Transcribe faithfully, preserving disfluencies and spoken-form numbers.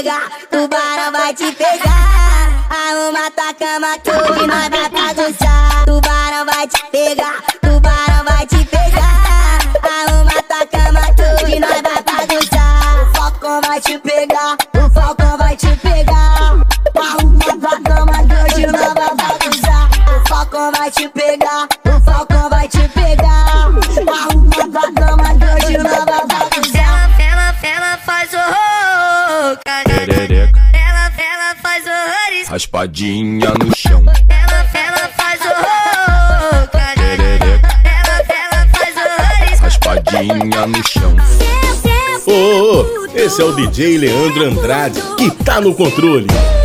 pegar, tubarão vai te pegar. Arruma tua cama tudo e nós vai bagunçar. Tubarão vai te pegar, tubarão vai te pegar. Arruma tua cama tudo e nós vai bagunçar. O falcão vai te pegar, o falcão vai te pegar. Arruma tua cama tudo e nós vai bagunçar. O falcão vai te pegar, o falcão vai te pegar. Arruma tua cama tudo e nós vai bagunçar. Ela, ela faz horror, Perereca, ela, ela faz horrores. raspadinha no chão. Ela, ela faz horror, Perereca, ela, ela faz horrores. raspadinha no chão. Ô, ô, esse é o D J Leandro Andrade que tá no controle.